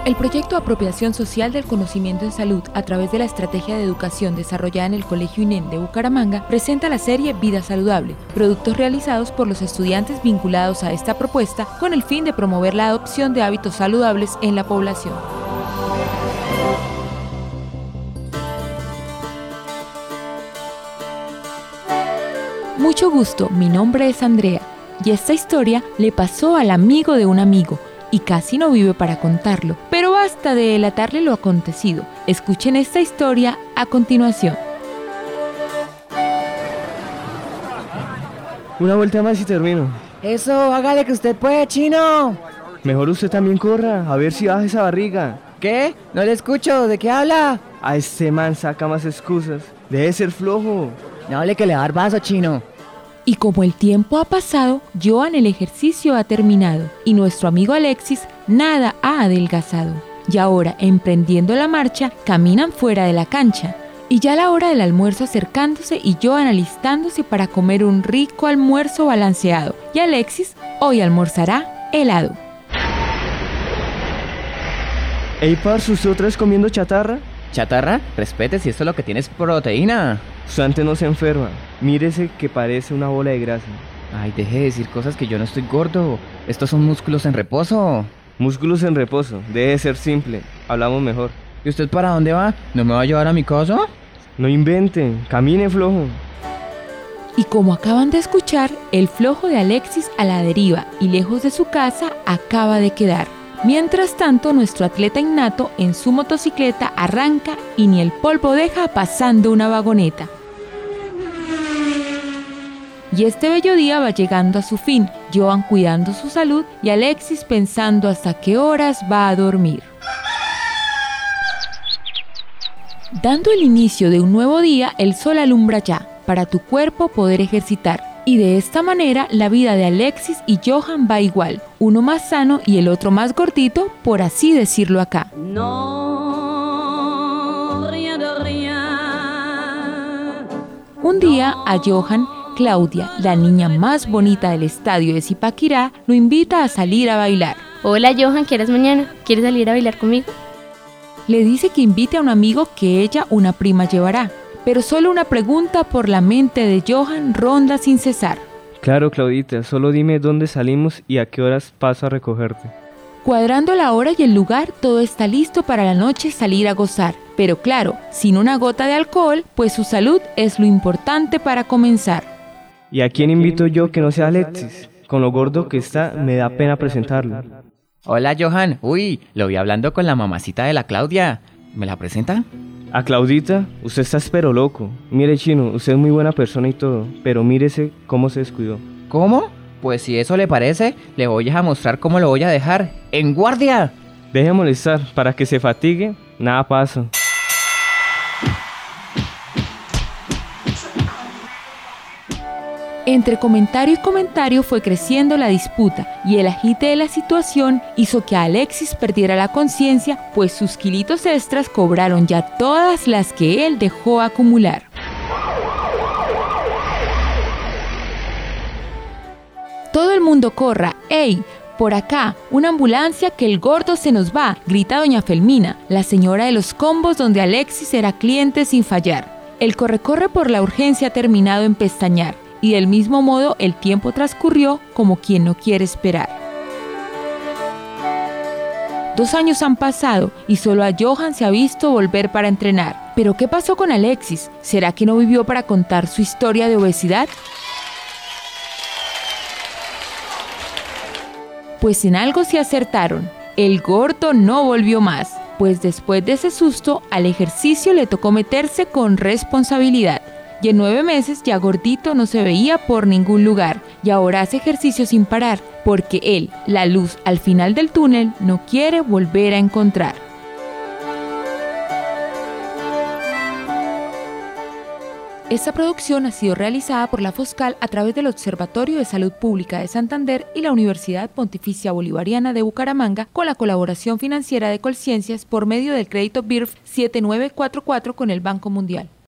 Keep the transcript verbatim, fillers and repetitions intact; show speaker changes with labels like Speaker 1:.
Speaker 1: El proyecto Apropiación Social del Conocimiento en Salud a través de la estrategia de educación desarrollada en el Colegio INEM de Bucaramanga presenta la serie Vida Saludable, productos realizados por los estudiantes vinculados a esta propuesta con el fin de promover la adopción de hábitos saludables en la población. Mucho gusto, mi nombre es Andrea y esta historia le pasó al amigo de un amigo y casi no vive para contarlo, pero basta de delatarle lo acontecido. Escuchen esta historia a continuación.
Speaker 2: Una vuelta más y termino.
Speaker 3: Eso, hágale que usted puede, chino.
Speaker 2: Mejor usted también corra, a ver si baja esa barriga.
Speaker 3: ¿Qué? No le escucho, ¿de qué habla?
Speaker 2: A este man saca más excusas. Debe ser flojo.
Speaker 3: No hable que le va a dar vaso, chino.
Speaker 1: Y como el tiempo ha pasado, Johan el ejercicio ha terminado y nuestro amigo Alexis nada ha adelgazado. Y ahora, emprendiendo la marcha, caminan fuera de la cancha. Y ya la hora del almuerzo acercándose y Johan alistándose para comer un rico almuerzo balanceado. Y Alexis hoy almorzará helado.
Speaker 2: Ey, parce, ¿usted otra vez comiendo chatarra?
Speaker 4: ¿Chatarra? Respete si esto es lo que tiene es proteína.
Speaker 2: Usted antes no se enferma. Mírese que parece una bola de grasa.
Speaker 4: Ay, deje de decir cosas que yo no estoy gordo. Estos son músculos en reposo.
Speaker 2: Músculos en reposo. Deje de ser simple. Hablamos mejor.
Speaker 4: ¿Y usted para dónde va? ¿No me va a llevar a mi casa?
Speaker 2: No inventen. Camine, flojo.
Speaker 1: Y como acaban de escuchar, el flojo de Alexis a la deriva y lejos de su casa acaba de quedar. Mientras tanto, nuestro atleta innato en su motocicleta arranca y ni el polvo deja pasando una vagoneta. Y este bello día va llegando a su fin, Johan cuidando su salud y Alexis pensando hasta qué horas va a dormir. Dando el inicio de un nuevo día, el sol alumbra ya, para tu cuerpo poder ejercitar. Y de esta manera la vida de Alexis y Johan va igual, uno más sano y el otro más gordito, por así decirlo acá.
Speaker 5: No, rien de rien.
Speaker 1: Un día a Johan, Claudia, la niña más bonita del estadio de Zipaquirá, lo invita a salir a bailar.
Speaker 6: Hola Johan, ¿quieres mañana? ¿Quieres salir a bailar conmigo?
Speaker 1: Le dice que invite a un amigo que ella, una prima, llevará. Pero solo una pregunta por la mente de Johan ronda sin cesar.
Speaker 2: Claro, Claudita, solo dime dónde salimos y a qué horas paso a recogerte.
Speaker 1: Cuadrando la hora y el lugar, todo está listo para la noche salir a gozar. Pero claro, sin una gota de alcohol, pues su salud es lo importante para comenzar.
Speaker 2: ¿Y a quién invito yo que no sea Alexis? Con lo gordo que está, me da pena presentarlo.
Speaker 4: Hola Johan, uy, lo vi hablando con la mamacita de la Claudia. ¿Me la presenta?
Speaker 2: A Claudita, usted está espero loco. Mire, chino, usted es muy buena persona y todo, pero mírese cómo se descuidó.
Speaker 4: ¿Cómo? Pues si eso le parece, le voy a mostrar cómo lo voy a dejar. ¡En guardia!
Speaker 2: Deje de molestar, para que se fatigue, nada pasa.
Speaker 1: Entre comentario y comentario fue creciendo la disputa y el agite de la situación hizo que Alexis perdiera la conciencia, pues sus kilitos extras cobraron ya todas las que él dejó acumular. Todo el mundo corra, ¡ey! Por acá, una ambulancia que el gordo se nos va, grita doña Felmina, la señora de los combos donde Alexis era cliente sin fallar. El corre-corre por la urgencia ha terminado en pestañear. Y del mismo modo el tiempo transcurrió como quien no quiere esperar. Dos años han pasado y solo a Johan se ha visto volver para entrenar. ¿Pero qué pasó con Alexis? ¿Será que no vivió para contar su historia de obesidad? Pues en algo se acertaron. El gordo no volvió más, pues después de ese susto al ejercicio le tocó meterse con responsabilidad. Y en nueve meses ya gordito no se veía por ningún lugar y ahora hace ejercicio sin parar porque él, la luz al final del túnel, no quiere volver a encontrar. Esta producción ha sido realizada por la Foscal a través del Observatorio de Salud Pública de Santander y la Universidad Pontificia Bolivariana de Bucaramanga con la colaboración financiera de Colciencias por medio del crédito B I R F siete nueve cuatro cuatro con el Banco Mundial.